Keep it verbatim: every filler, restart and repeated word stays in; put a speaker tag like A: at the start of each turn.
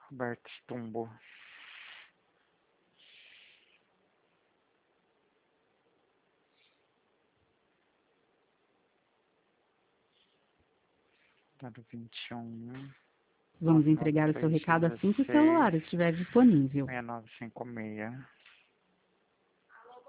A: Roberto Stumbo. Dado vinte e um.
B: Vamos entregar o seu recado assim que o celular estiver disponível.
A: seis nove cinco seis.